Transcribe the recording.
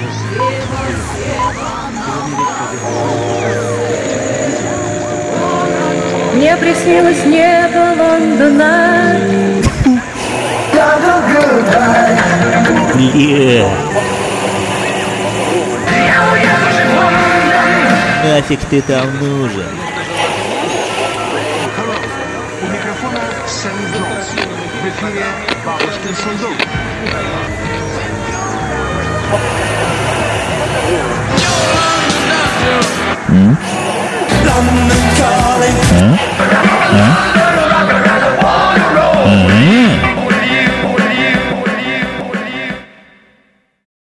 Мне приснилось небо Лондона. Нафиг ты там нужен? У микрофона Сэм Джонс. В эфире «Бабушкин сундук». М?